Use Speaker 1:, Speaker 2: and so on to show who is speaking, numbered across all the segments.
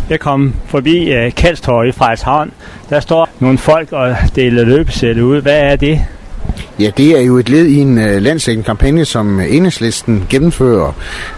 Speaker 1: Jeg kom forbi Kalstorv i Frederikshavn. Der står nogle folk og deler løbesedler ud. Hvad er det?
Speaker 2: Ja, det er jo et led i en landsdækkende kampagne, som Enhedslisten gennemfører,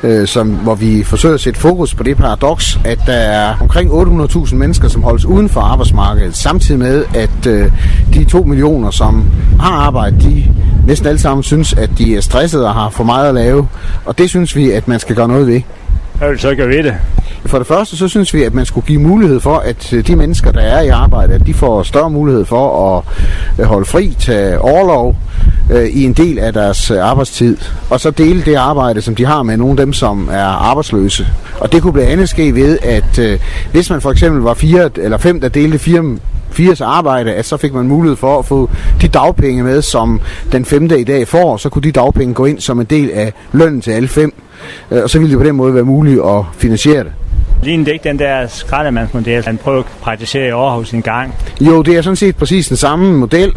Speaker 2: hvor vi forsøger at sætte fokus på det paradoks, at der er omkring 800.000 mennesker, som holdes uden for arbejdsmarkedet, samtidig med, at de 2 millioner, som har arbejde, de næsten alle sammen synes, at de er stressede og har for meget at lave, og det synes vi, at man skal gøre noget ved.
Speaker 1: Hvad vil så gøre ved det?
Speaker 2: For det første, så synes vi, at man skulle give mulighed for, at de mennesker, der er i arbejde, at de får større mulighed for at holde fri, tage orlov i en del af deres arbejdstid, og så dele det arbejde, som de har med nogle af dem, som er arbejdsløse. Og det kunne blandt andet ske ved, at hvis man for eksempel var 4 eller 5, der delte 4 arbejde, at så fik man mulighed for at få de dagpenge med, som den 5. i dag får, så kunne de dagpenge gå ind som en del af lønnen til alle 5, og så ville det på den måde være muligt at finansiere det.
Speaker 1: Ligner ikke den der skraldemandsmodel, han prøver at praktisere i Aarhus en gang?
Speaker 2: Jo, det er sådan set præcis den samme model,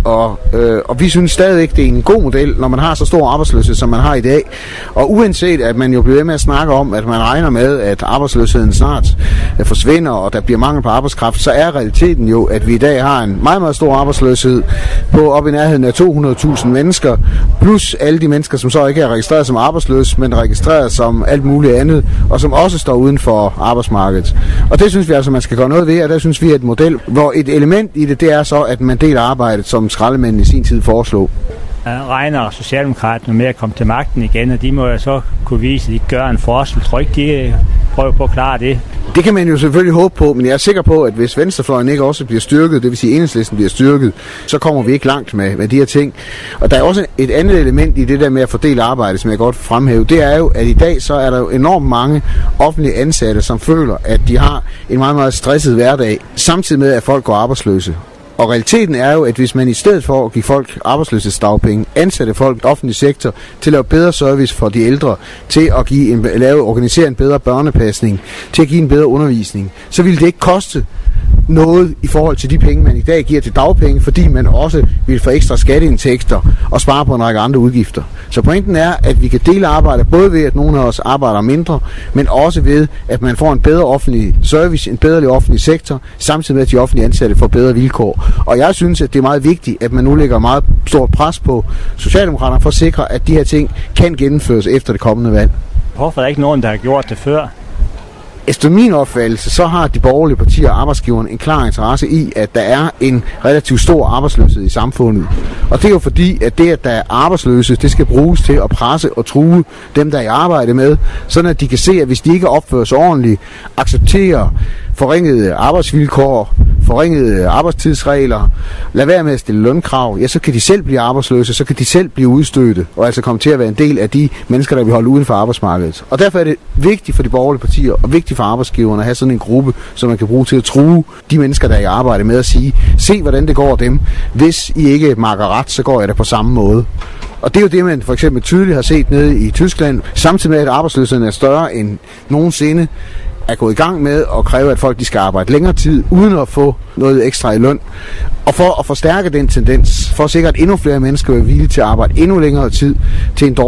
Speaker 2: og vi synes stadigvæk, det er en god model, når man har så stor arbejdsløshed, som man har i dag. Og uanset at man jo bliver ved med at snakke om, at man regner med, at arbejdsløsheden snart forsvinder, og der bliver mangel på arbejdskraft, så er realiteten jo, at vi i dag har en meget, meget stor arbejdsløshed på op i nærheden af 200.000 mennesker, plus alle de mennesker, som så ikke er registreret som arbejdsløse, men registreret som alt muligt andet, og som også står uden for arbejdsmarkedet. Og det synes vi altså, man skal gøre noget ved, og der synes vi, at et model, hvor et element i det er så, at man deler arbejdet, som skraldemændene i sin tid foreslog.
Speaker 1: Regner Socialdemokraterne med at komme til magten igen, og de må jo så kunne vise, at de gør en forskel. Tror ikke, de prøver på at klare det?
Speaker 2: Det kan man jo selvfølgelig håbe på, men jeg er sikker på, at hvis venstrefløjen ikke også bliver styrket, det vil sige Enhedslisten bliver styrket, så kommer vi ikke langt med de her ting. Og der er også et andet element i det der med at fordele arbejde, som jeg godt vil fremhæve. Det er jo, at i dag så er der jo enormt mange offentlige ansatte, som føler, at de har en meget, meget stresset hverdag, samtidig med, at folk går arbejdsløse. Og realiteten er jo, at hvis man i stedet for at give folk arbejdsløshedsdagpenge, ansætte folk i offentlig sektor til at lave bedre service for de ældre, til at organisere en bedre børnepasning, til at give en bedre undervisning, så ville det ikke koste noget i forhold til de penge, man i dag giver til dagpenge, fordi man også vil få ekstra skatteindtægter og spare på en række andre udgifter. Så pointen er, at vi kan dele arbejde både ved, at nogle af os arbejder mindre, men også ved, at man får en bedre offentlig service, en bedre offentlig sektor, samtidig med, at de offentlige ansatte får bedre vilkår. Og jeg synes, at det er meget vigtigt, at man nu lægger meget stort pres på Socialdemokraterne for at sikre, at de her ting kan gennemføres efter det kommende valg.
Speaker 1: Hvorfor er der ikke nogen, der har gjort det før?
Speaker 2: Efter min opfattelse, så har de borgerlige partier og arbejdsgiverne en klar interesse i, at der er en relativt stor arbejdsløshed i samfundet. Og det er jo fordi, at det, at der er arbejdsløse, det skal bruges til at presse og true dem, der er i arbejde med, sådan at de kan se, at hvis de ikke opfører sig ordentligt, accepterer forringede arbejdsvilkår, forringede arbejdstidsregler, lad være med at stille lønkrav, ja, så kan de selv blive arbejdsløse, så kan de selv blive udstødte, og altså komme til at være en del af de mennesker, der vil holde uden for arbejdsmarkedet. Og derfor er det vigtigt for de borgerlige partier, og vigtigt for arbejdsgiverne at have sådan en gruppe, som man kan bruge til at true de mennesker, der er i arbejde med at sige, se hvordan det går dem. Hvis I ikke makker ret, så går jeg da på samme måde. Og det er jo det, man for eksempel tydeligt har set nede i Tyskland, samtidig med, at arbejdsløsheden er større end nogensinde, er gået i gang med at kræve, at folk de skal arbejde længere tid, uden at få noget ekstra i løn. Og for at forstærke den tendens, for at sikre, at endnu flere mennesker er villige til at arbejde endnu længere tid til en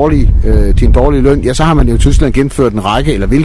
Speaker 2: dårlig løn, ja, så har man jo i Tyskland gennemført en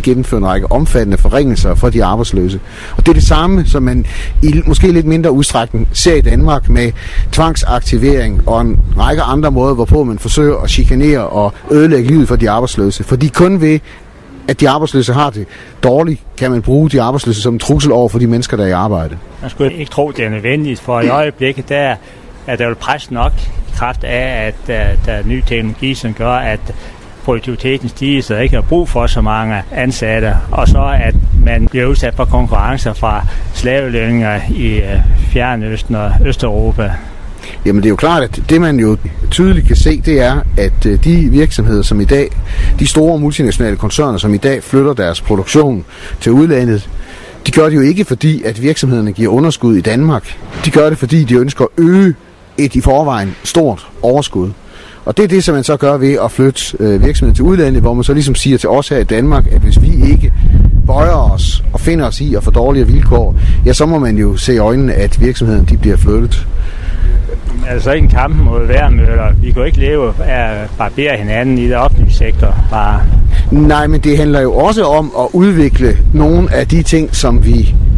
Speaker 2: række omfattende forringelser for de arbejdsløse. Og det er det samme, som man i måske lidt mindre udstrækning ser i Danmark med tvangsaktivering og en række andre måder, hvorpå man forsøger at chikanere og ødelægge livet for de arbejdsløse. Fordi kun ved at de arbejdsløse har det dårligt, kan man bruge de arbejdsløse som en trussel over for de mennesker, der er i arbejde.
Speaker 1: Man skulle ikke tro, det er nødvendigt, for i øjeblikket, der er der jo pres nok i kraft af, at der er ny teknologi, som gør, at produktiviteten stiger, så der ikke er brug for så mange ansatte, og så at man bliver udsat for konkurrencer fra slavelønninger i Fjernøsten og Østeuropa.
Speaker 2: Jamen det er jo klart, at det man jo tydeligt kan se, det er, at de virksomheder, som i dag, de store multinationale koncerner, som i dag flytter deres produktion til udlandet, de gør det jo ikke fordi, at virksomhederne giver underskud i Danmark. De gør det, fordi de ønsker at øge et i forvejen stort overskud. Og det er det, som man så gør ved at flytte virksomheden til udlandet, hvor man så ligesom siger til os her i Danmark, at hvis vi ikke bøjer os og finder os i at få dårligere vilkår, ja, så må man jo se i øjnene, at virksomheden de bliver flyttet.
Speaker 1: Altså ikke en kamp mod værmøller. Vi kan jo ikke leve af at barbere hinanden i det offentlige sektor. Bare.
Speaker 2: Nej, men det handler jo også om at udvikle nogle af de ting, som vi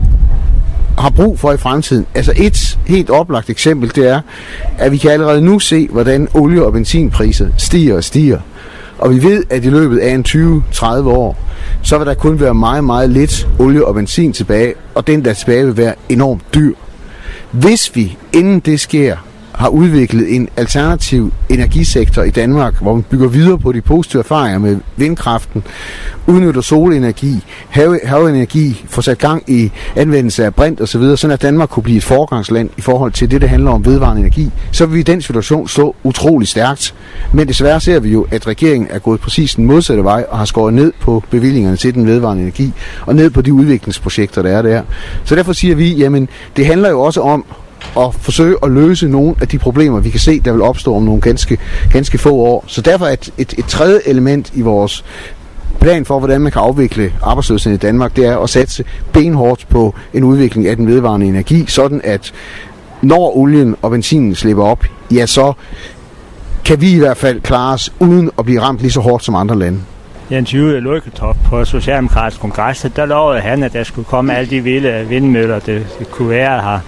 Speaker 2: har brug for i fremtiden. Altså et helt oplagt eksempel, det er, at vi kan allerede nu se, hvordan olie- og benzinpriser stiger og stiger. Og vi ved, at i løbet af en 20-30 år, så vil der kun være meget, meget lidt olie og benzin tilbage, og den der tilbage vil være enormt dyr. Hvis vi, inden det sker, har udviklet en alternativ energisektor i Danmark, hvor man bygger videre på de positive erfaringer med vindkraften, udnytter solenergi, havenergi, får sat gang i anvendelse af brint osv., sådan at Danmark kunne blive et foregangsland i forhold til det handler om vedvarende energi, så vil vi i den situation stå utrolig stærkt. Men desværre ser vi jo, at regeringen er gået præcis den modsatte vej og har skåret ned på bevillingerne til den vedvarende energi og ned på de udviklingsprojekter, der er der. Så derfor siger vi, jamen det handler jo også om og forsøge at løse nogle af de problemer, vi kan se, der vil opstå om nogle ganske få år. Så derfor er et tredje element i vores plan for, hvordan man kan afvikle arbejdsløsheden i Danmark, det er at satse benhårdt på en udvikling af den vedvarende energi, sådan at når olien og benzinen slipper op, ja, så kan vi i hvert fald klare os uden at blive ramt lige så hårdt som andre lande.
Speaker 1: Jens Jyde Lykketoft på Socialdemokratisk Kongres, der lovede han, at der skulle komme alle de vilde vindmøller, det kunne være her.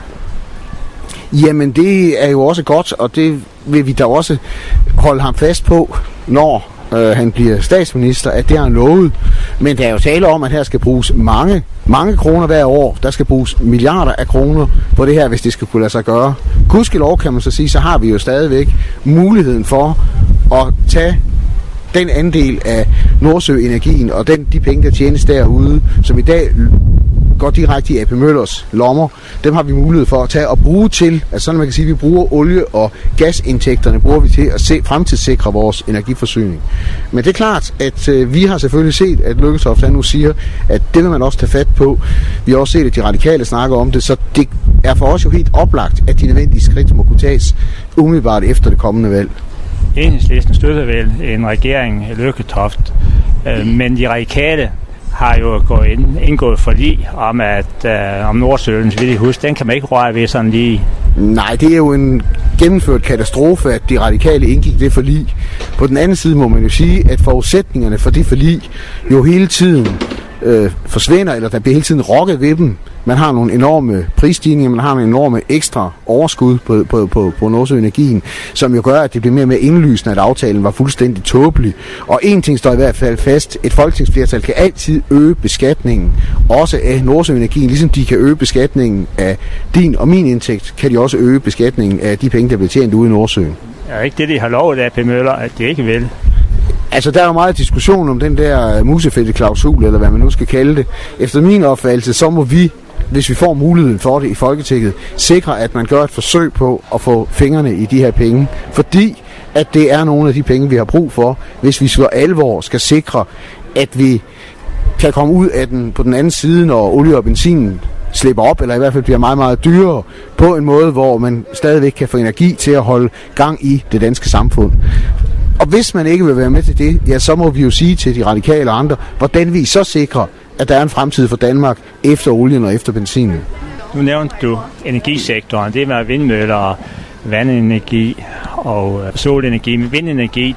Speaker 1: Jamen det er jo også godt, og det vil vi da også holde ham fast på, når han bliver statsminister, at det har han lovet. Men der er jo tale om, at her skal bruges mange kroner hver år. Der skal bruges milliarder af kroner på det her, hvis det skal kunne lade sig gøre. Gudskelov kan man så sige, så har vi jo stadigvæk muligheden for at tage den andel af Nordsøenergien og de penge, der tjenes derude, som i dag går direkte i AP Møllers lommer, dem har vi mulighed for at tage og bruge til, altså sådan man kan sige, at vi bruger olie- og gasindtægterne, bruger vi til at fremtidssikre vores energiforsyning. Men det er klart, at vi har selvfølgelig set, at Lykketoft nu siger, at det vil man også tage fat på. Vi har også set, at de radikale snakker om det, så det er for os jo helt oplagt, at de nødvendige skridt må kunne tages umiddelbart efter det kommende valg. Enhedslisten støtter vel en regering i Lykketoft, men de radikale har jo indgået forlig om, at om Nordsøens vilde hus, den kan man ikke røre ved sådan lige.
Speaker 2: Nej, det er jo en gennemført katastrofe, at de radikale indgik det forlig. På den anden side må man jo sige, at forudsætningerne for det forlig jo hele tiden forsvinder, eller der bliver hele tiden rokket ved dem. Man har nogle enorme prisstigninger, man har nogle enorme ekstra overskud på Nordsøenergien, som jo gør, at det bliver mere og mere indlysende, at aftalen var fuldstændig tåbelig. Og en ting står i hvert fald fast, et folketingsflertal kan altid øge beskatningen, også af Nordsøenergien, ligesom de kan øge beskatningen af din og min indtægt, kan de også øge beskatningen af de penge, der bliver tjent ude i Nordsøen.
Speaker 1: Er ikke det, de har lovet af AP Møller, at det ikke vil?
Speaker 2: Altså, der er jo meget diskussion om den der musefældeklausul, eller hvad man nu skal kalde det. Efter min opfattelse, så må vi, hvis vi får muligheden for det i Folketinget, sikre, at man gør et forsøg på at få fingrene i de her penge. Fordi at det er nogle af de penge, vi har brug for, hvis vi for alvor skal sikre, at vi kan komme ud af den på den anden side, når olie og benzinen slipper op, eller i hvert fald bliver meget, meget dyrere, på en måde, hvor man stadigvæk kan få energi til at holde gang i det danske samfund. Og hvis man ikke vil være med til det, ja, så må vi jo sige til de radikale og andre, hvordan vi så sikrer, at der er en fremtid for Danmark efter olien og efter benzinen.
Speaker 1: Nu nævnte du energisektoren, det med vindmøller, vandenergi og solenergi. Men vindenergi,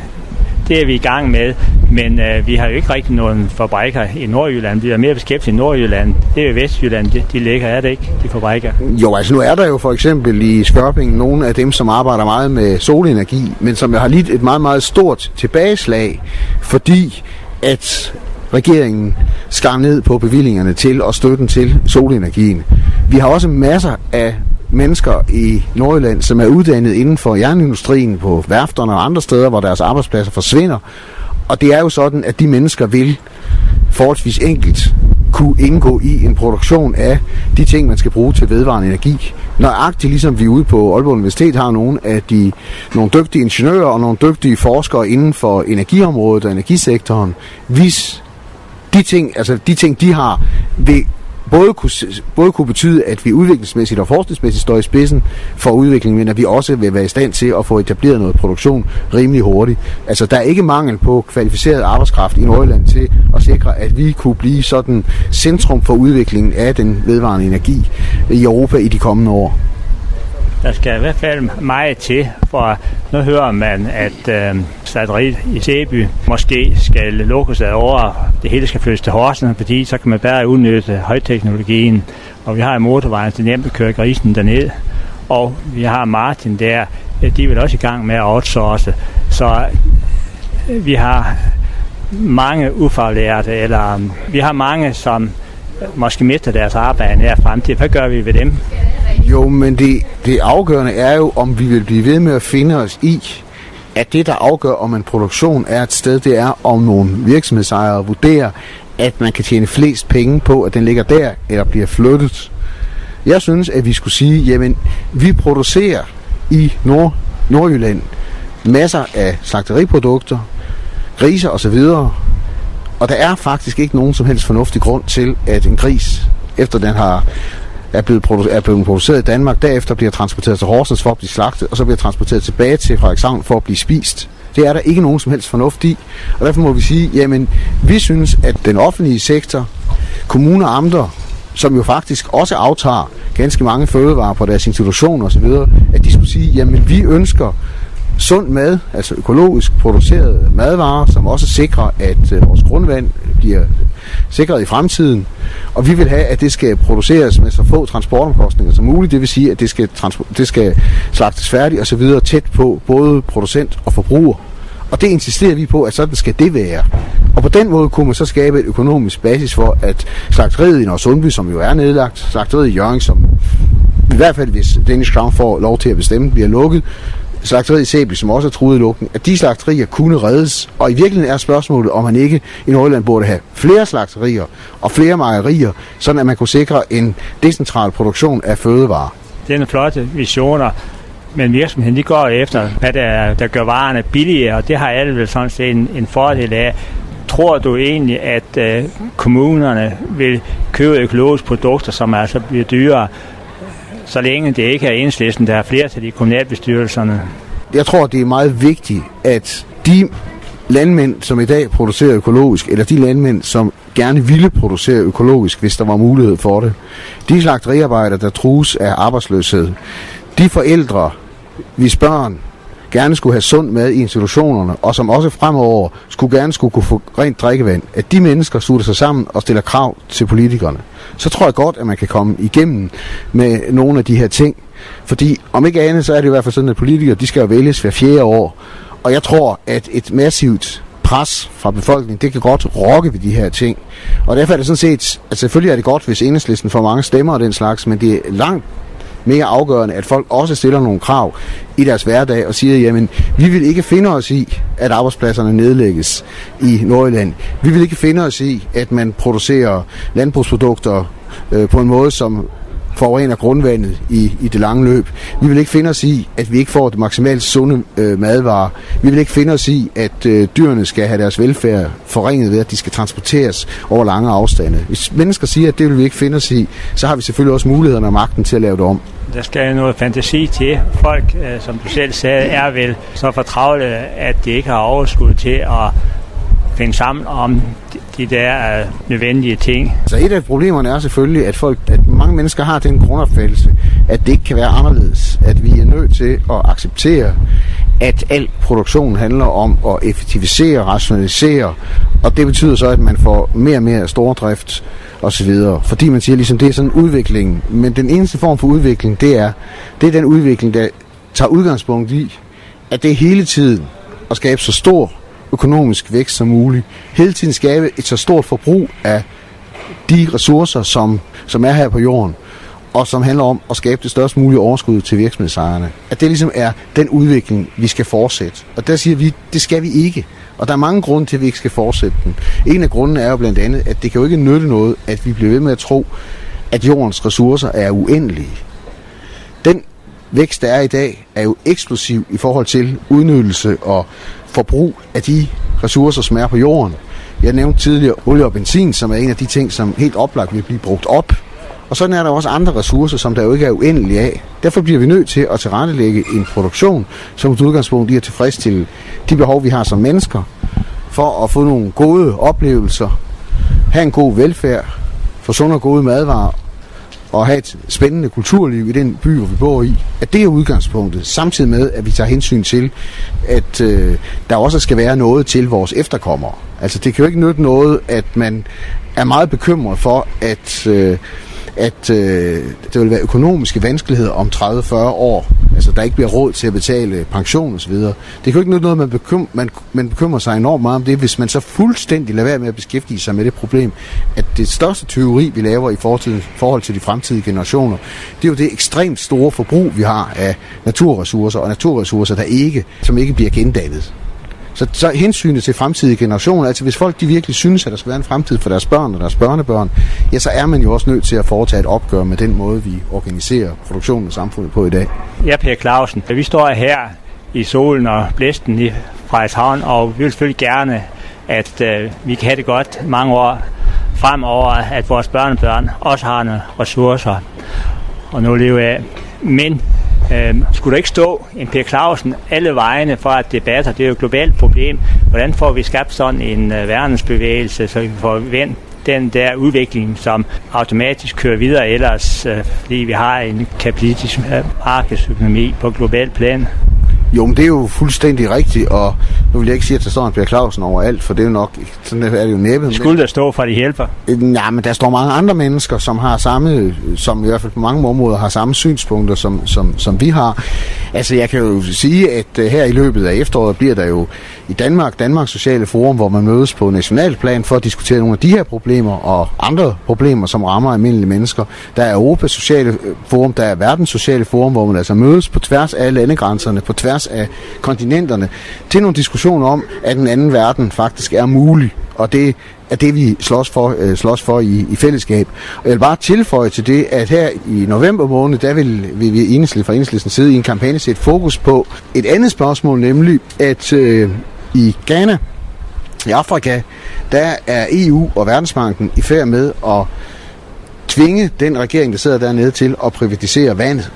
Speaker 1: det er vi i gang med, men vi har jo ikke rigtig nogen fabrikker i Nordjylland. Vi er mere beskæftiget i Nordjylland. Det er jo Vestjylland, de ligger, er det ikke, de fabrikker?
Speaker 2: Jo, altså nu er der jo for eksempel i Skørping nogle af dem, som arbejder meget med solenergi, men som har lidt et meget, meget stort tilbageslag, fordi at regeringen skar ned på bevillingerne til og støtten til solenergien. Vi har også masser af mennesker i Nordjylland, som er uddannet inden for jernindustrien på værfterne og andre steder, hvor deres arbejdspladser forsvinder. Og det er jo sådan, at de mennesker vil forholdsvis enkelt kunne indgå i en produktion af de ting, man skal bruge til vedvarende energi. Nøjagtigt ligesom vi ude på Aalborg Universitet har nogle dygtige ingeniører og nogle dygtige forskere inden for energiområdet og energisektoren, hvis de ting, de har, vil både kunne betyde, at vi udviklingsmæssigt og forskningsmæssigt står i spidsen for udviklingen, men at vi også vil være i stand til at få etableret noget produktion rimelig hurtigt. Altså, der er ikke mangel på kvalificeret arbejdskraft i Nordjylland til at sikre, at vi kunne blive sådan centrum for udviklingen af den vedvarende energi i Europa i de kommende år.
Speaker 1: Der skal i hvert fald meget til, for nu hører man, at slagteriet i Sæby måske skal lukkes over. Det hele skal flyttes til Horsens, fordi så kan man bare udnytte højteknologien og vi har motorvejen, så nemt at køre grisen derned. Og vi har Martin der, de er vel også i gang med at outsource. Så vi har mange ufaglærte, eller vi har mange, som måske mister deres arbejde her fremtid. Hvad gør vi ved dem?
Speaker 2: Jo, men det afgørende er jo, om vi vil blive ved med at finde os i, at det, der afgør, om en produktion er et sted, det er, om nogle virksomhedsejere vurderer, at man kan tjene flest penge på, at den ligger der, eller bliver flyttet. Jeg synes, at vi skulle sige, jamen, vi producerer i Nordjylland masser af slagteriprodukter, griser osv., og der er faktisk ikke nogen som helst fornuftig grund til, at en gris, efter den er blevet produceret i Danmark, derefter bliver transporteret til Horsens for at blive slagtet, og så bliver transporteret tilbage til Frederikshavn for at blive spist. Det er der ikke nogen som helst fornuft i, og derfor må vi sige, jamen, vi synes, at den offentlige sektor, kommuner og amter, som jo faktisk også aftager ganske mange fødevarer på deres institutioner osv., at de skulle sige, jamen, vi ønsker sund mad, altså økologisk producerede madvarer, som også sikrer, at vores grundvand bliver sikret i fremtiden. Og vi vil have, at det skal produceres med så få transportomkostninger som muligt. Det vil sige, at det skal slagtes færdigt og så videre tæt på både producent og forbruger. Og det insisterer vi på, at sådan skal det være. Og på den måde kunne man så skabe et økonomisk basis for, at slagteriet i Nørresundby, som jo er nedlagt, slagteriet i Hjørring, som i hvert fald hvis Danish Crown får lov til at bestemme, bliver lukket, slagteriet i Sæby, som også er truet i lukning, at de slagterier kunne reddes. Og i virkeligheden er spørgsmålet, om man ikke i Nordjylland burde have flere slagterier og flere mejerier, sådan at man kunne sikre en decentral produktion af fødevarer.
Speaker 1: Det er flotte visioner, men virksomheden de går efter, hvad der gør varerne billigere, og det har alle vel sådan set en fordel af. Tror du egentlig, at kommunerne vil købe økologiske produkter, som altså bliver dyrere, så længe det ikke er Enhedslisten, der har flertal i kommunalbestyrelserne?
Speaker 2: Jeg tror, det er meget vigtigt, at de landmænd, som i dag producerer økologisk, eller de landmænd, som gerne ville producere økologisk, hvis der var mulighed for det, de slagteriarbejdere, der trues af arbejdsløshed, de forældre, hvis børn gerne skulle have sund mad i institutionerne, og som også fremover skulle kunne få rent drikkevand, at de mennesker slutter sig sammen og stiller krav til politikerne, så tror jeg godt, at man kan komme igennem med nogle af de her ting. Fordi om ikke andet, så er det i hvert fald sådan, at politikere, de skal jo vælges hver 4. år. Og jeg tror, at et massivt pres fra befolkningen, det kan godt rokke ved de her ting. Og derfor er det sådan set, at selvfølgelig er det godt, hvis Enhedslisten får mange stemmer og den slags, men det er langt mere afgørende, at folk også stiller nogle krav i deres hverdag og siger, jamen, vi vil ikke finde os i, at arbejdspladserne nedlægges i Nordjylland. Vi vil ikke finde os i, at man producerer landbrugsprodukter på en måde, som forurener grundvandet i det lange løb. Vi vil ikke finde os i, at vi ikke får det maksimalt sunde madvarer. Vi vil ikke finde os i, at dyrene skal have deres velfærd forringet ved, at de skal transporteres over lange afstande. Hvis mennesker siger, at det vil vi ikke finde os i, så har vi selvfølgelig også mulighederne og magten til at lave det om.
Speaker 1: Der skal noget fantasi til. Folk, som du selv sagde, er vel så fortravle, at de ikke har overskud til at finde sammen om de der nødvendige ting.
Speaker 2: Så et af problemerne er selvfølgelig, at mange mennesker har den grundopfattelse, at det ikke kan være anderledes. At vi er nødt til at acceptere, at al produktion handler om at effektivisere, rationalisere, og det betyder så, at man får mere og mere stordrift osv. Fordi man siger, ligesom det er sådan en udvikling. Men den eneste form for udvikling, det er den udvikling, der tager udgangspunkt i, at det er hele tiden at skabe så stor økonomisk vækst som muligt. Hele tiden skabe et så stort forbrug af de ressourcer, som er her på jorden, og som handler om at skabe det størst mulige overskud til virksomhedsejerne. At det ligesom er den udvikling, vi skal fortsætte. Og der siger vi, det skal vi ikke. Og der er mange grunde til, at vi ikke skal fortsætte den. En af grundene er jo blandt andet, at det kan jo ikke nytte noget, at vi bliver ved med at tro, at jordens ressourcer er uendelige. Den vækst, der er i dag, er jo eksplosiv i forhold til udnyttelse og forbrug af de ressourcer, som er på jorden. Jeg nævnte tidligere olie og benzin, som er en af de ting, som helt oplagt vil blive brugt op. Og sådan er der også andre ressourcer, som der jo ikke er uendelige af. Derfor bliver vi nødt til at tilrettelægge en produktion, som et udgangspunkt i at tilfredsstille de behov, vi har som mennesker, for at få nogle gode oplevelser, have en god velfærd, få sunde og gode madvarer, og have et spændende kulturliv i den by, hvor vi bor i, at det er udgangspunktet, samtidig med, at vi tager hensyn til, at der også skal være noget til vores efterkommere. Altså, det kan jo ikke nytte noget, at man er meget bekymret for, at det vil være økonomiske vanskeligheder om 30-40 år. Altså, der ikke bliver råd til at betale pension osv. Det kan jo ikke noget, man bekymrer sig enormt meget om det, hvis man så fuldstændig lader være med at beskæftige sig med det problem, at det største tyveri, vi laver i forhold til de fremtidige generationer, det er jo det ekstremt store forbrug, vi har af naturressourcer, og naturressourcer, som ikke bliver gendannet. Så hensynet til fremtidige generationer, altså hvis folk de virkelig synes, at der skal være en fremtid for deres børn og deres børnebørn, ja, så er man jo også nødt til at foretage et opgør med den måde, vi organiserer produktionen og samfundet på i dag.
Speaker 1: Ja, Per Clausen, vi står her i solen og blæsten i Frederikshavn, og vi vil selvfølgelig gerne, at vi kan have det godt mange år fremover, at vores børnebørn også har nogle ressourcer og noget at leve af. Men skulle der ikke stå en Per Clausen alle vejene for at debatter? Det er jo et globalt problem. Hvordan får vi skabt sådan en verdensbevægelse, så vi får vendt den der udvikling, som automatisk kører videre ellers, fordi vi har en kapitalistisk markedsøkonomi på globalt plan?
Speaker 2: Jo, men det er jo fuldstændig rigtigt, og nu vil jeg ikke sige, at der står en Per Clausen overalt, for det er jo nok, sådan er det jo næppe.
Speaker 1: Skulle der stå for, at de hjælper?
Speaker 2: Ja, men der står mange andre mennesker, som har samme, som i hvert fald på mange områder har samme synspunkter, som vi har. Altså, jeg kan jo sige, at her i løbet af efteråret bliver der jo i Danmarks Sociale Forum, hvor man mødes på national plan for at diskutere nogle af de her problemer og andre problemer, som rammer almindelige mennesker. Der er Europas Sociale Forum, der er Verdens Sociale Forum, hvor man altså mødes på tværs af landegrænserne, på tværs af kontinenterne, til nogle diskussioner om, at den anden verden faktisk er mulig, og det er det, vi slås for i fællesskab. Og jeg vil bare tilføje til det, at her i november måned, der vil vi fra Enhedslistens side i en kampagne sætte fokus på et andet spørgsmål, nemlig at i Ghana, i Afrika, der er EU og Verdensbanken i færd med at tvinge den regering, der sidder dernede, til at privatisere vandet.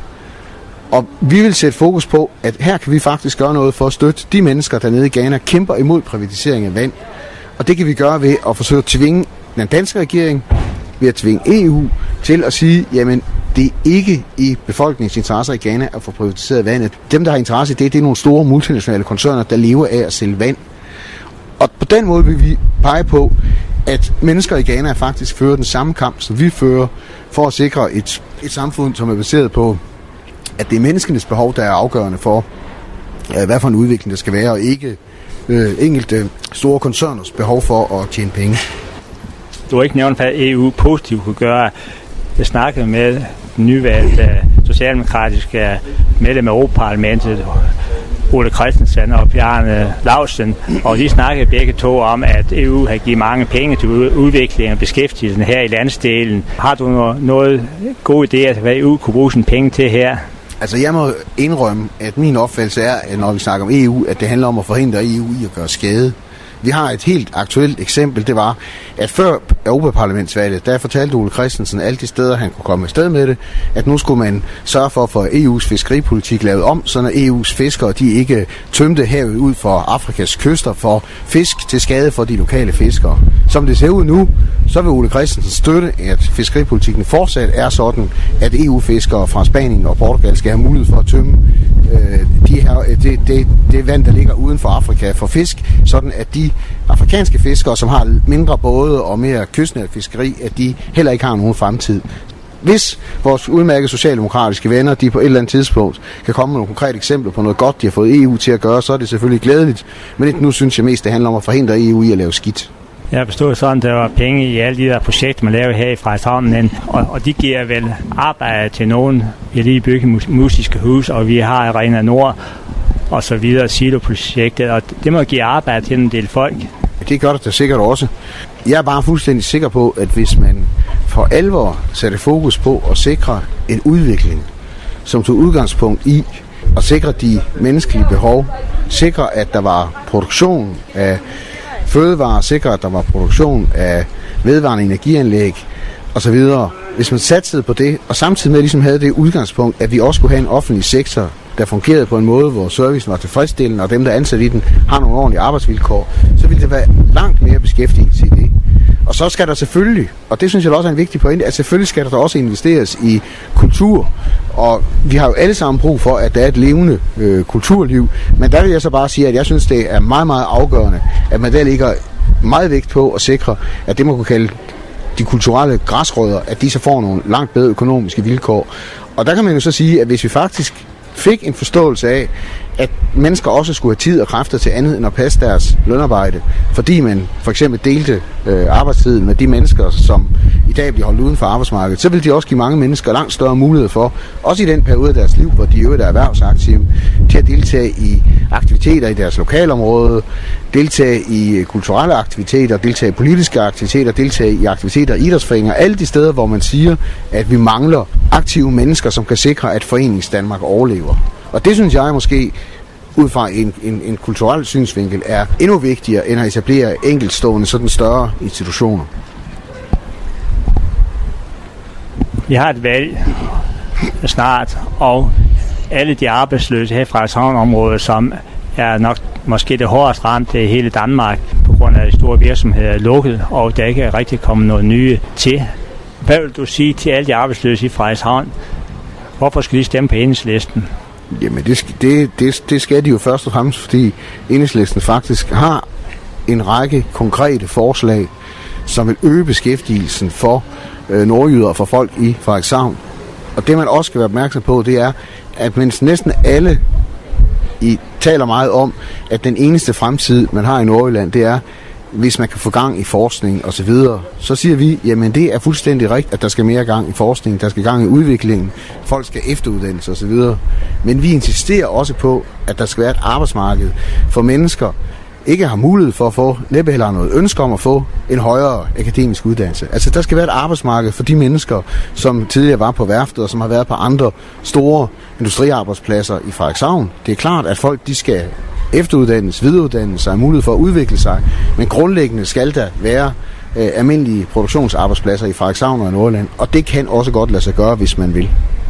Speaker 2: Og vi vil sætte fokus på, at her kan vi faktisk gøre noget for at støtte de mennesker, der nede i Ghana kæmper imod privatisering af vand. Og det kan vi gøre ved at forsøge at tvinge den danske regering, ved at tvinge EU til at sige, jamen det er ikke i befolkningens interesser i Ghana at få privatiseret vandet. Dem, der har interesse i det er nogle store multinationale koncerner, der lever af at sælge vand. Og på den måde vil vi pege på, at mennesker i Ghana faktisk fører den samme kamp, som vi fører, for at sikre et samfund, som er baseret på, at det er menneskenes behov, der er afgørende for, hvad for en udvikling der skal være, og ikke enkelte store koncerners behov for at tjene penge.
Speaker 1: Du har ikke nævnt, hvad EU positivt kunne gøre. Jeg snakkede med den nyvalgte socialdemokratiske medlem af Europaparlamentet, Ole Christensen og Bjarne Lausen, og de snakkede begge to om, at EU har givet mange penge til udvikling og beskæftigelsen her i landsdelen. Har du noget gode idéer til, hvad EU kunne bruge sine penge til her?
Speaker 2: Altså, jeg må indrømme, at min opfattelse er, at når vi snakker om EU, at det handler om at forhindre EU i at gøre skade. Vi har et helt aktuelt eksempel, det var, at før Europaparlamentsvalget, der fortalte Ole Christensen alle de steder, han kunne komme afsted med det, at nu skulle man sørge for at få EU's fiskeripolitik lavet om, så når EU's fiskere, de ikke tømte havet ud for Afrikas kyster for fisk til skade for de lokale fiskere. Som det ser ud nu, så vil Ole Christensen støtte, at fiskeripolitikken fortsat er sådan, at EU-fiskere fra Spanien og Portugal skal have mulighed for at tømme det vand, der ligger uden for Afrika for fisk, sådan at de afrikanske fiskere, som har mindre både og mere kystnært fiskeri, at de heller ikke har nogen fremtid. Hvis vores udmærkede socialdemokratiske venner, de på et eller andet tidspunkt kan komme med nogle konkrete eksempler på noget godt, de har fået EU til at gøre, så er det selvfølgelig glædeligt. Men nu synes jeg mest, det handler om at forhindre EU i at lave skidt. Jeg
Speaker 1: forstod sådan, at der var penge i alle de der projekter, man laver her i Frederikshavn, og de giver vel arbejde til nogen. Vi har lige bygget musiske hus, og vi har Arena Nord og så videre, Silo-projektet, og det må give arbejde til en del folk.
Speaker 2: Det gør det da sikkert også. Jeg er bare fuldstændig sikker på, at hvis man for alvor sætter fokus på at sikre en udvikling, som tog udgangspunkt i at sikre de menneskelige behov, sikre at der var produktion af fødevarer, sikre at der var produktion af vedvarende energianlæg osv. Hvis man satsede på det, og samtidig med ligesom havde det udgangspunkt, at vi også skulle have en offentlig sektor, der fungerede på en måde, hvor servicen var tilfredsstillende, og dem, der er ansat i den, har nogle ordentlige arbejdsvilkår, så ville det være langt mere beskæftigelse i det. Og så skal der selvfølgelig, og det synes jeg også er en vigtig pointe, at selvfølgelig skal der også investeres i kultur, og vi har jo alle sammen brug for, at der er et levende kulturliv, men der vil jeg så bare sige, at jeg synes, det er meget, meget afgørende, at man der ligger meget vægt på at sikre, at det man kunne kalde de kulturelle græsrødder, at de så får nogle langt bedre økonomiske vilkår. Og der kan man jo så sige, at hvis vi faktisk fik en forståelse af, at mennesker også skulle have tid og kræfter til andet end at passe deres lønarbejde, fordi man for eksempel delte arbejdstiden med de mennesker, som i dag bliver holdt uden for arbejdsmarkedet, så vil de også give mange mennesker langt større mulighed for, også i den periode af deres liv, hvor de øvrigt er erhvervsaktive, til at deltage i aktiviteter i deres lokalområde, deltage i kulturelle aktiviteter, deltage i politiske aktiviteter, deltage i aktiviteter i idrætsforeninger, alle de steder, hvor man siger, at vi mangler aktive mennesker, som kan sikre, at Foreningsdanmark overlever. Og det synes jeg måske, ud fra en kulturel synsvinkel, er endnu vigtigere end at etablere enkeltstående sådan større institutioner.
Speaker 1: Vi har et valg snart, og alle de arbejdsløse her fra Frederikshavn-området, som er nok måske det hårdest ramt i hele Danmark, på grund af de store virksomheder lukket, og der ikke er rigtig kommet noget nye til. Hvad vil du sige til alle de arbejdsløse i Frederikshavn? Hvorfor skal de stemme på Enhedslisten?
Speaker 2: Jamen det skal de jo først og fremmest, fordi Enhedslisten faktisk har en række konkrete forslag, som vil øge beskæftigelsen for nordjyder og for folk i Frederikshavn. Og det man også skal være opmærksom på, det er, at mens næsten alle taler meget om, at den eneste fremtid, man har i Nordjylland, det er, hvis man kan få gang i forskning osv., så siger vi, jamen det er fuldstændig rigtigt, at der skal mere gang i forskning, der skal gang i udviklingen, folk skal efteruddannes osv. Men vi insisterer også på, at der skal være et arbejdsmarked for mennesker, ikke har mulighed for at få, næppe heller noget ønske om at få en højere akademisk uddannelse. Altså der skal være et arbejdsmarked for de mennesker, som tidligere var på værftet, og som har været på andre store industriarbejdspladser i Frederikshavn. Det er klart, at folk de skal efteruddannes, videreuddannes sig, mulighed for at udvikle sig, men grundlæggende skal der være almindelige produktionsarbejdspladser i Frederikshavn og i Nordjylland, og det kan også godt lade sig gøre, hvis man vil.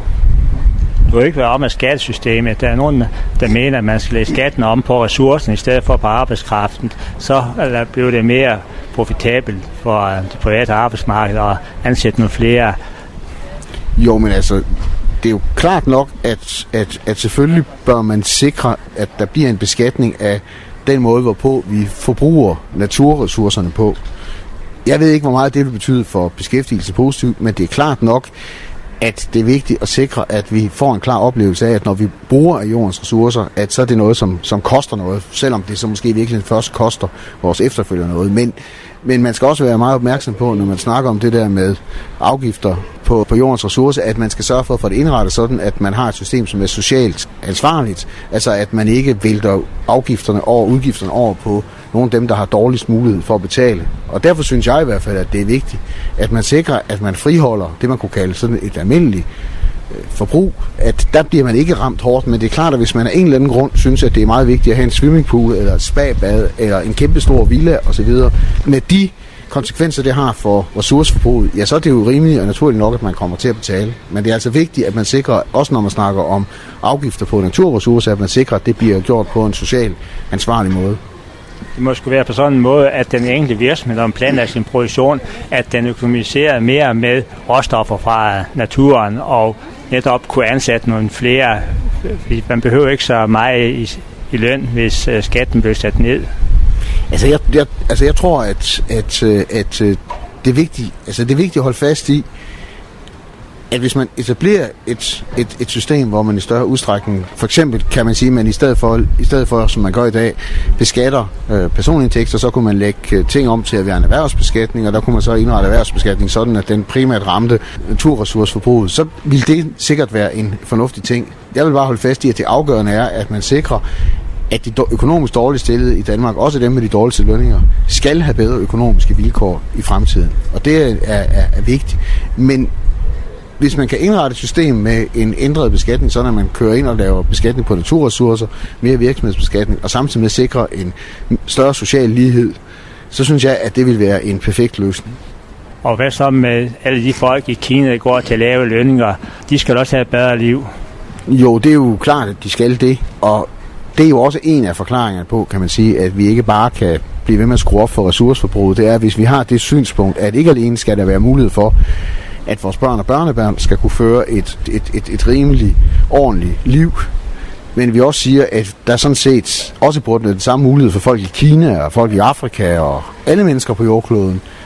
Speaker 1: Du vil ikke være om af skattesystemet. Der er nogen, der mener, at man skal lægge skatten om på ressourcen i stedet for på arbejdskraften. Så bliver det mere profitabelt for det private arbejdsmarked at ansætte nogle flere.
Speaker 2: Jo, men altså, det er jo klart nok, at selvfølgelig bør man sikre, at der bliver en beskatning af den måde, hvorpå vi forbruger naturressourcerne på. Jeg ved ikke, hvor meget det vil betyde for beskæftigelse positivt, men det er klart nok, at det er vigtigt at sikre, at vi får en klar oplevelse af, at når vi bruger af jordens ressourcer, at så er det noget, som koster noget, selvom det så måske virkelig først koster vores efterfølgere noget. Men man skal også være meget opmærksom på, når man snakker om det der med afgifter på jordens ressourcer, at man skal sørge for at få det indrettet sådan, at man har et system, som er socialt ansvarligt. Altså at man ikke vælter udgifterne over på nogle af dem, der har dårligst mulighed for at betale. Og derfor synes jeg i hvert fald, at det er vigtigt, at man sikrer, at man friholder det, man kunne kalde sådan et almindeligt forbrug, at der bliver man ikke ramt hårdt, men det er klart, at hvis man af en eller anden grund synes, at det er meget vigtigt at have en swimmingpool, eller et spabad, eller en kæmpe stor villa osv., med de konsekvenser, det har for ressourceforbruget, ja, så er det jo rimeligt og naturligt nok, at man kommer til at betale. Men det er altså vigtigt, at man sikrer, også når man snakker om afgifter på naturressourcer, at man sikrer, at det bliver gjort på en social ansvarlig måde.
Speaker 1: Det må sgu være på sådan en måde, at den enkelte virksomhed, når man planlægger sin produktion, at den økonomiserer mere med råstoffer fra naturen, og netop kunne ansætte nogle flere. Man behøver ikke så meget i løn, hvis skatten bliver sat ned.
Speaker 2: Jeg tror, at det er vigtigt, det er vigtigt at holde fast i, at hvis man etablerer et system, hvor man i større udstrækning, for eksempel kan man sige, at man i stedet for som man gør i dag, beskatter personindtægter, så kunne man lægge ting om til at være en erhvervsbeskatning, og der kunne man så indrette erhvervsbeskatning sådan, at den primært ramte naturressourceforbruget. Så ville det sikkert være en fornuftig ting. Jeg vil bare holde fast i, at det afgørende er, at man sikrer, at de økonomisk dårligt stillede i Danmark, også dem med de dårligste lønninger, skal have bedre økonomiske vilkår i fremtiden. Og det er vigtigt. Men hvis man kan indrette et system med en ændret beskatning, så når man kører ind og laver beskatning på naturressourcer, mere virksomhedsbeskatning, og samtidig med at sikre en større social lighed, så synes jeg, at det vil være en perfekt løsning.
Speaker 1: Og hvad så med alle de folk i Kina, der går til lave lønninger? De skal også have et bedre liv.
Speaker 2: Jo, det er jo klart, at de skal det, og det er jo også en af forklaringerne på, kan man sige, at vi ikke bare kan blive ved med at skrue op for ressourceforbruget. Det er, hvis vi har det synspunkt, at ikke alene skal der være mulighed for, at vores børn og børnebørn skal kunne føre et rimeligt, ordentligt liv. Men vi også siger, at der sådan set også burde den samme mulighed for folk i Kina og folk i Afrika og alle mennesker på jordkloden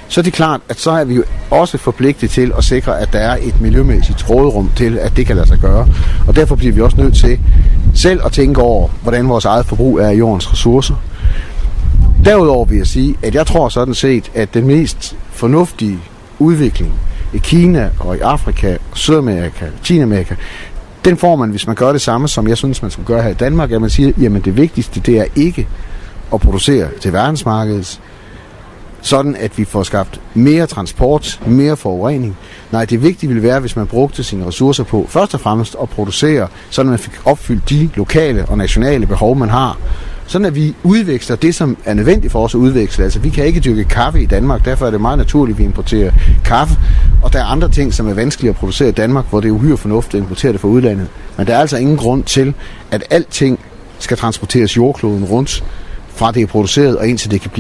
Speaker 2: så er det klart, at så er vi jo også forpligtet til at sikre, at der er et miljømæssigt råderum til, at det kan lade sig gøre. Og derfor bliver vi også nødt til selv at tænke over, hvordan vores eget forbrug er af jordens ressourcer. Derudover vil jeg sige, at jeg tror sådan set, at den mest fornuftige udvikling i Kina og i Afrika, Sydamerika, Latinamerika, den får man, hvis man gør det samme, som jeg synes, man skulle gøre her i Danmark, at man siger, jamen det vigtigste, det er ikke at producere til verdensmarkedet, sådan at vi får skabt mere transport, mere forurening. Nej, det vigtige ville være, hvis man brugte sine ressourcer på først og fremmest at producere, sådan at man fik opfyldt de lokale og nationale behov, man har. Sådan at vi udveksler det, som er nødvendigt for os at udveksle. Altså, vi kan ikke dyrke kaffe i Danmark, derfor er det meget naturligt, at vi importerer kaffe. Og der er andre ting, som er vanskelige at producere i Danmark, hvor det er uhyre fornuftigt at importere det fra udlandet. Men der er altså ingen grund til, at alting skal transporteres jordkloden rundt, fra det er produceret og indtil det kan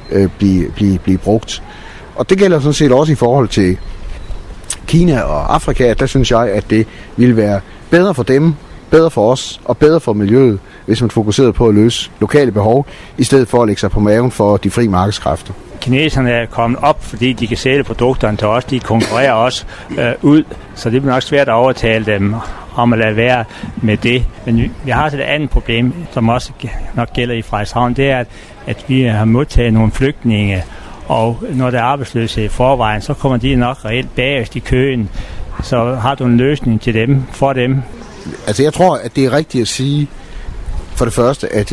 Speaker 2: blive brugt. Og det gælder sådan set også i forhold til Kina og Afrika. Der synes jeg, at det ville være bedre for dem, bedre for os og bedre for miljøet, hvis man fokuserede på at løse lokale behov, i stedet for at lægge sig på maven for de frie markedskræfter.
Speaker 1: Kineserne er kommet op, fordi de kan sælge produkterne til os. De konkurrerer også ud, så det bliver nok svært at overtale dem om at lade være med det. Men vi har også et andet problem, som også nok gælder i Frederikshavn, det er, at vi har modtaget nogle flygtninge, og når der er arbejdsløshed i forvejen, så kommer de nok reelt bagest i køen. Så har du en løsning til dem, for dem?
Speaker 2: Altså jeg tror, at det er rigtigt at sige, for det første, at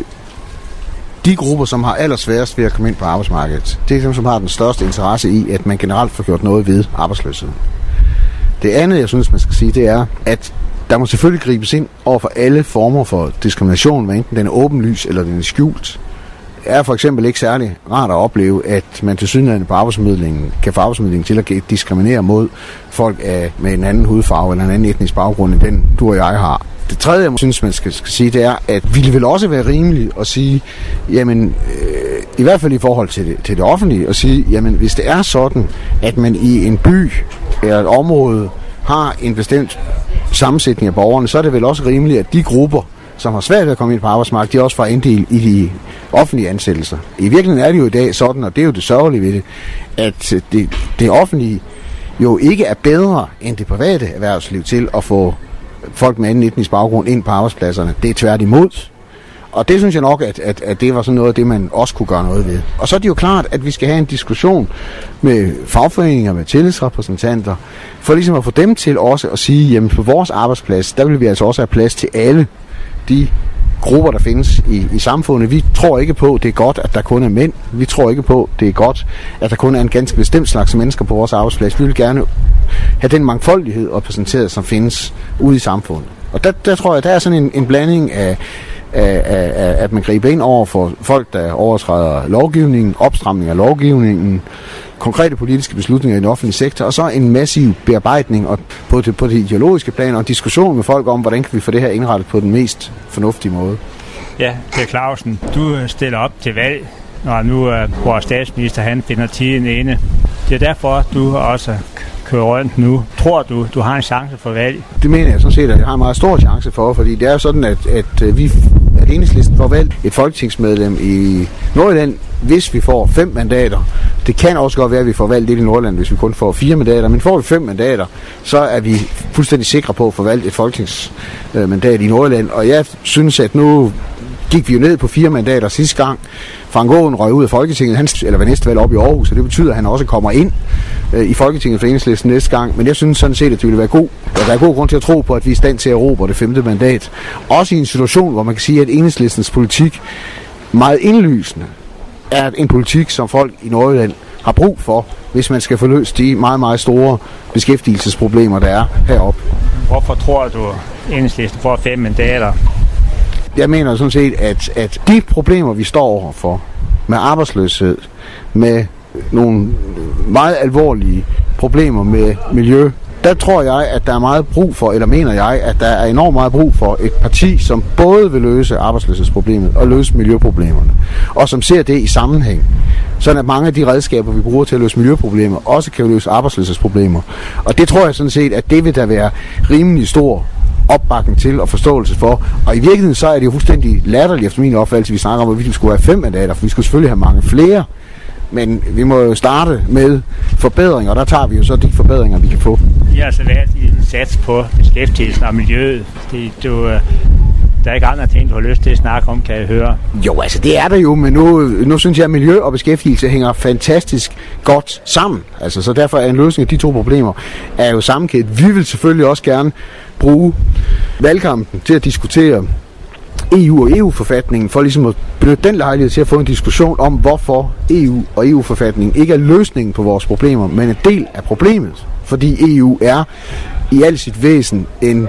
Speaker 2: de grupper, som har allersværest ved at komme ind på arbejdsmarkedet, det er dem, som har den største interesse i, at man generelt får gjort noget ved arbejdsløsheden. Det andet, jeg synes, man skal sige, det er, at der må selvfølgelig gribes ind over for alle former for diskrimination, hvad enten den er åbenlys eller den er skjult. Det er for eksempel ikke særlig rart at opleve, at man tilsyneladende på arbejdsformidlingen kan få arbejdsformidlingen til at diskriminere mod folk med en anden hudfarve eller en anden etnisk baggrund, end den du og jeg har. Det tredje, jeg synes, man skal sige, det er, at det vil også være rimeligt at sige, jamen, i hvert fald i forhold til det offentlige, at sige, jamen, hvis det er sådan, at man i en by eller et område har en bestemt sammensætning af borgerne, så er det vel også rimeligt, at de grupper, som har svært ved at komme ind på arbejdsmarkedet, de også får andel i de offentlige ansættelser. I virkeligheden er det jo i dag sådan, og det er jo det sørgelige ved det, at det offentlige jo ikke er bedre end det private erhvervsliv til at få folk med anden etnisk baggrund ind på arbejdspladserne. Det er tværtimod. Og det synes jeg nok, at det var sådan noget af det, man også kunne gøre noget ved. Og så er det jo klart, at vi skal have en diskussion med fagforeninger, med tillidsrepræsentanter, for ligesom at få dem til også at sige, jamen på vores arbejdsplads, der vil vi altså også have plads til alle de grupper, der findes i samfundet. Vi tror ikke på, det er godt, at der kun er mænd. Vi tror ikke på, det er godt, at der kun er en ganske bestemt slags mennesker på vores arbejdsplads. Vi vil gerne have den mangfoldighed repræsenteret, som findes ude i samfundet. Og der tror jeg, der er sådan en blanding af at man griber ind over for folk, der overtræder lovgivningen, opstramning af lovgivningen, konkrete politiske beslutninger i den offentlige sektor, og så en massiv bearbejdning og på det ideologiske plan, og en diskussion med folk om, hvordan kan vi få det her indrettet på den mest fornuftige måde.
Speaker 1: Ja, Per Clausen, du stiller op til valg, når nu vores statsminister han finder tiden inde. Det er derfor, du også kører rundt nu. Tror du har en chance for valg?
Speaker 2: Det mener jeg sådan set, at jeg har en meget stor chance for, fordi det er jo sådan, at Enhedslisten får valgt et folketingsmedlem i Nordjylland, hvis vi får 5 mandater. Det kan også godt være, at vi får valgt lidt i Nordjylland, hvis vi kun får 4 mandater, men får vi 5 mandater, så er vi fuldstændig sikre på at få valgt et folketingsmandat i Nordjylland. Og jeg synes, at nu gik vi jo ned på 4 mandater sidste gang. Frank Aaen røg ud af Folketinget, eller ved næste valg op i Aarhus, og det betyder, at han også kommer ind i Folketinget for Enhedslisten næste gang. Men jeg synes sådan set, at det ville være der er god grund til at tro på, at vi er i stand til at erobre det 5. mandat. Også i en situation, hvor man kan sige, at Enhedslistens politik meget indlysende er en politik, som folk i Nordjylland har brug for, hvis man skal få løst de meget, meget store beskæftigelsesproblemer, der er heroppe.
Speaker 1: Hvorfor tror du, at Enhedslisten får 5 mandater?
Speaker 2: Jeg mener sådan set, at de problemer, vi står overfor med arbejdsløshed, med nogle meget alvorlige problemer med miljø, der tror jeg, at der er meget brug for, eller mener jeg, at der er enormt meget brug for et parti, som både vil løse arbejdsløshedsproblemet og løse miljøproblemerne, og som ser det i sammenhæng, sådan at mange af de redskaber, vi bruger til at løse miljøproblemer, også kan løse arbejdsløshedsproblemer. Og det tror jeg sådan set, at det vil der være rimelig stor opbakning til og forståelse for. Og i virkeligheden så er det jo fuldstændig latterligt efter min opfattelse, vi snakker om, at vi skulle have 5 mandater, for vi skulle selvfølgelig have mange flere. Men vi må jo starte med forbedringer, og der tager vi jo så de forbedringer, vi kan få.
Speaker 1: I har altså været i en sats på beskæftigelsen og miljøet. Der er ikke andre ting, du har lyst til at snakke om, kan jeg høre.
Speaker 2: Jo, altså det er der jo, men nu synes jeg, at miljø og beskæftigelse hænger fantastisk godt sammen. Altså, så derfor er en løsning af de to problemer er jo sammenkædet. Vi vil selvfølgelig også gerne bruge valgkampen til at diskutere EU og EU-forfatningen, for ligesom at benytte den lejlighed til at få en diskussion om, hvorfor EU og EU-forfatningen ikke er løsningen på vores problemer, men en del af problemet. Fordi EU er i al sit væsen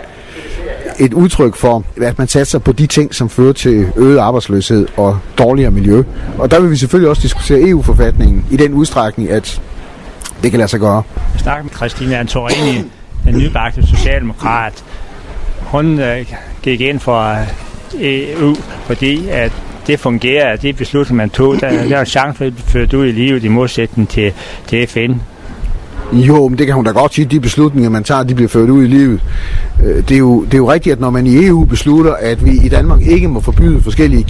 Speaker 2: et udtryk for, at man satser på de ting, som fører til øget arbejdsløshed og dårligere miljø. Og der vil vi selvfølgelig også diskutere EU-forfatningen i den udstrækning, at det kan lade sig gøre.
Speaker 1: Jeg snakker med Christine Antorini, den nybagte socialdemokrat. Hun gik ind for EU, fordi at det fungerer, at det beslutning, man tog, der er en chance for at blive ført ud i livet i modsætning til FN.
Speaker 2: Jo, men det kan hun da godt sige, de beslutninger, man tager, de bliver ført ud i livet. Det er jo rigtigt, at når man i EU beslutter, at vi i Danmark ikke må forbyde forskellige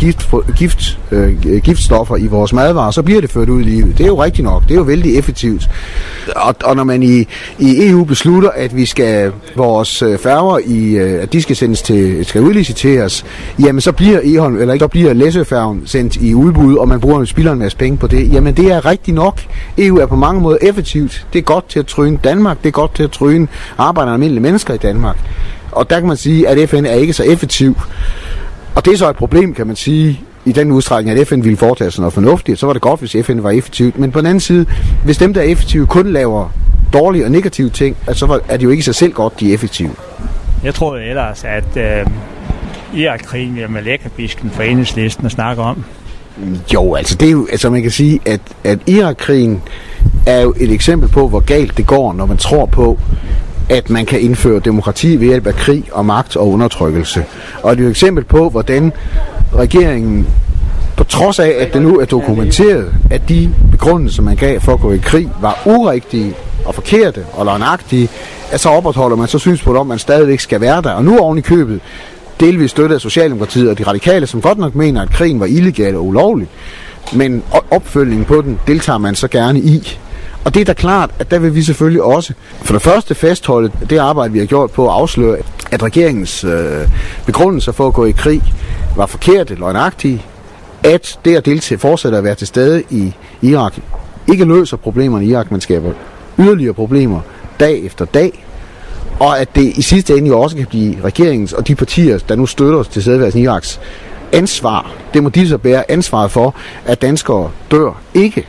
Speaker 2: giftstoffer i vores madvarer, så bliver det ført ud i livet. Det er jo rigtigt nok. Det er jo vældig effektivt. Og når man i EU beslutter, at vi skal vores færger at de skal udliciteres, jamen så bliver Læsøfærgen sendt i udbud, og man spilder en masse penge på det. Jamen det er rigtigt nok. EU er på mange måder effektivt. Det er godt til at tryne Danmark, det er godt til at tryne arbejdere og almindelige mennesker i Danmark. Og der kan man sige, at FN er ikke så effektiv. Og det er så et problem, kan man sige, i den udstrækning, at FN ville foretage sig noget fornuftigt, så var det godt, hvis FN var effektivt. Men på den anden side, hvis dem, der er effektive, kun laver dårlige og negative ting, så er det jo ikke i sig selv godt, de er effektive.
Speaker 1: Jeg tror ellers, at Irak-krigen er med lækkerbisken for Enhedslisten at snakke om.
Speaker 2: Jo, altså det er jo, altså man kan sige, at Irak-krigen er jo et eksempel på, hvor galt det går, når man tror på, at man kan indføre demokrati ved hjælp af krig og magt og undertrykkelse. Og det er jo et eksempel på, hvordan regeringen, på trods af, at det nu er dokumenteret, at de begrundelser, man gav for at gå i krig, var urigtige og forkerte og løgnagtige, at så opretholder man så synspunkt om, at man stadigvæk skal være der. Og nu oven i købet, delvis støtte af Socialdemokratiet og de radikale, som godt nok mener, at krigen var illegal og ulovlig, men opfølgningen på den deltager man så gerne i. Og det er da klart, at der vil vi selvfølgelig også for det første fastholde det arbejde, vi har gjort på at afsløre, at regeringens begrundelser for at gå i krig var forkerte, løgnagtige, at det at deltage fortsætter at være til stede i Irak ikke løser problemerne i Irak, man skaber yderligere problemer dag efter dag, og at det i sidste ende jo også kan blive regeringens og de partier, der nu støtter tilstedeværelsen i Iraks ansvar. Det må de så bære ansvaret for, at danskere dør ikke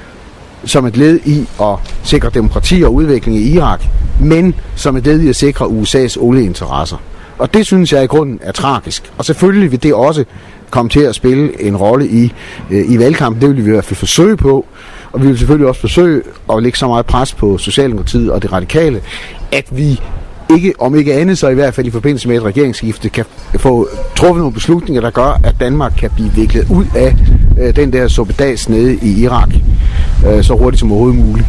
Speaker 2: som et led i at sikre demokrati og udvikling i Irak, men som et led i at sikre USA's olieinteresser. Og det synes jeg i grunden er tragisk. Og selvfølgelig vil det også komme til at spille en rolle i valgkampen. Det vil vi i hvert fald forsøge på. Og vi vil selvfølgelig også forsøge at lægge så meget pres på Socialdemokratiet og det radikale, at vi ikke, om ikke andet, så i hvert fald i forbindelse med et regeringsskifte, kan få truffet nogle beslutninger, der gør, at Danmark kan blive viklet ud af den der suppedas nede i Irak så hurtigt som overhovedet muligt.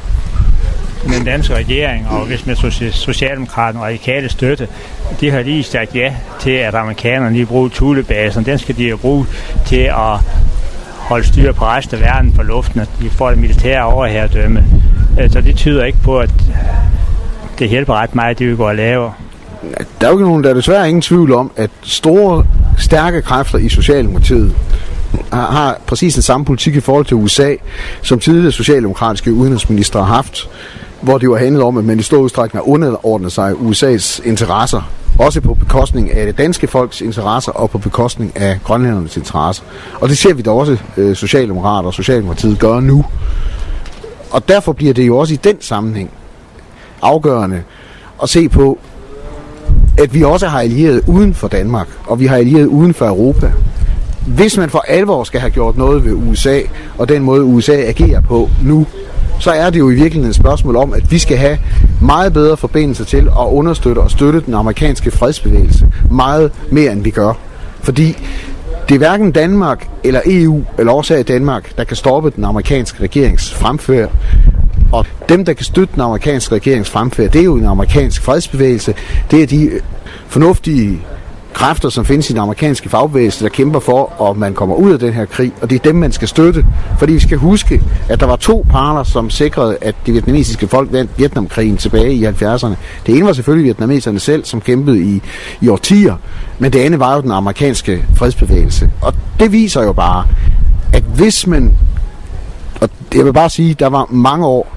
Speaker 1: Den danske regering, og hvis med Socialdemokraterne og radikale støtte, de har lige sagt ja til, at amerikanerne lige bruger Thulebasen. Den skal de jo bruge til at holde styr på resten af verden for luften, at de får det militære overherredømme. Så det tyder ikke på, at det hjælper ret meget, det vi går og laver.
Speaker 2: Der er jo ikke nogen, der er desværre ingen tvivl om, at store, stærke kræfter i Socialdemokratiet har præcis den samme politik i forhold til USA, som tidligere socialdemokratiske udenrigsministre har haft, hvor det jo handlet om, at man i stor udstrækning har underordnet sig USA's interesser, også på bekostning af det danske folks interesser og på bekostning af grønlændernes interesser. Og det ser vi da også Socialdemokrater og Socialdemokratiet gøre nu. Og derfor bliver det jo også i den sammenhæng afgørende at se på, at vi også har allieret uden for Danmark, og vi har allieret uden for Europa. Hvis man for alvor skal have gjort noget ved USA, og den måde USA agerer på nu, så er det jo i virkeligheden et spørgsmål om, at vi skal have meget bedre forbindelser til at understøtte og støtte den amerikanske fredsbevægelse meget mere, end vi gør. Fordi det er hverken Danmark eller EU eller også af Danmark, der kan stoppe den amerikanske regerings fremfærd. Og dem, der kan støtte den amerikanske regerings fremfærd, det er jo en amerikansk fredsbevægelse. Det er de fornuftige kræfter, som findes i den amerikanske fagbevægelse, der kæmper for, at man kommer ud af den her krig, og det er dem, man skal støtte. Fordi vi skal huske, at der var 2 parter, som sikrede, at det vietnamesiske folk vandt Vietnamkrigen tilbage i 70'erne. Det ene var selvfølgelig vietnameserne selv, som kæmpede i årtier, men det andet var jo den amerikanske fredsbevægelse. Og det viser jo bare, at hvis man... Og jeg vil bare sige, der var mange år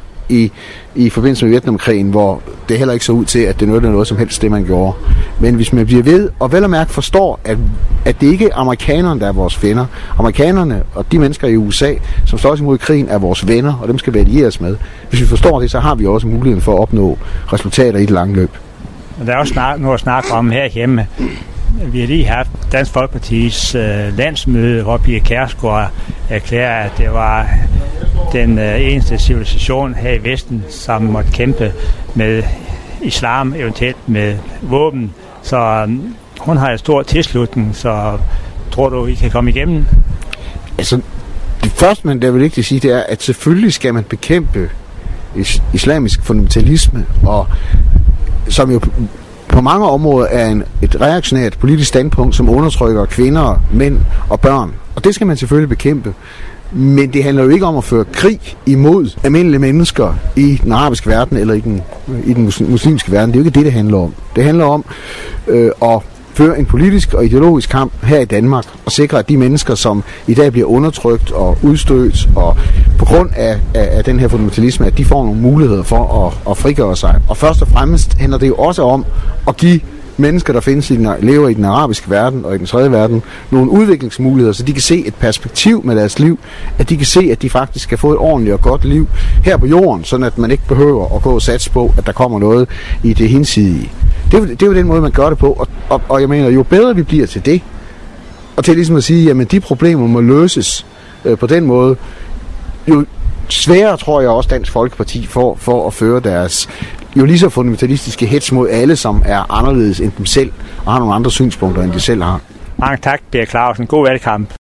Speaker 2: i forbindelse med Vietnamkrigen, hvor det heller ikke så ud til, at det nyttede noget som helst, det man gjorde. Men hvis man bliver ved, og vel at mærke forstår, at det ikke er amerikanerne, der er vores fjender. Amerikanerne og de mennesker i USA, som står imod krigen, er vores venner, og dem skal vi allieres med. Hvis vi forstår det, så har vi også muligheden for at opnå resultater i det lange løb.
Speaker 1: Der er også noget at snakke om her hjemme. Vi har lige haft Dansk Folkepartis landsmøde, hvor Pia Kjærsgaard erklærer, at det var den eneste civilisation her i Vesten, som måtte kæmpe med islam, eventuelt med våben. Så hun har en stor tilslutning, så tror du, I kan komme igennem?
Speaker 2: Altså, det første, man der vil ikke sige, det er, at selvfølgelig skal man bekæmpe islamisk fundamentalisme, og som jo på mange områder er et reaktionært politisk standpunkt, som undertrykker kvinder, mænd og børn. Og det skal man selvfølgelig bekæmpe. Men det handler jo ikke om at føre krig imod almindelige mennesker i den arabiske verden eller i den muslimske verden. Det er jo ikke det handler om. Det handler om at føre en politisk og ideologisk kamp her i Danmark og sikre, at de mennesker, som i dag bliver undertrykt og udstødt og på grund af den her fundamentalisme, at de får nogle muligheder for at frigøre sig. Og først og fremmest handler det jo også om at give mennesker, der lever i den arabiske verden og i den tredje verden, nogle udviklingsmuligheder, så de kan se et perspektiv med deres liv, at de kan se, at de faktisk kan få et ordentligt og godt liv her på jorden, sådan at man ikke behøver at gå og satse på, at der kommer noget i det hinsidige. Det er jo den måde, man gør det på, og jeg mener, jo bedre vi bliver til det, og til ligesom at sige, jamen de problemer må løses på den måde, jo sværere tror jeg også Dansk Folkeparti for at føre deres jo lige så fundamentalistiske hets mod alle, som er anderledes end dem selv, og har nogle andre synspunkter, end de selv har.
Speaker 1: Mange tak, Per Clausen. God valgkamp.